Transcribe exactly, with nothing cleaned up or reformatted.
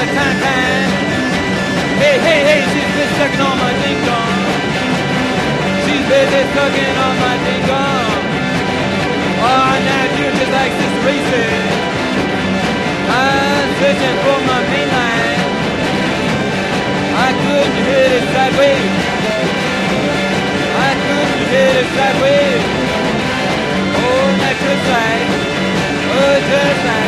my time time. Hey, hey, hey, she's been sucking on my ding dong. She's busy sucking on my ding dong. Oh, now you're just like this racing. I'm searching for my main line. I couldn't hit it sideways. I couldn't hit it sideways. Oh, that's just right. Oh, just right.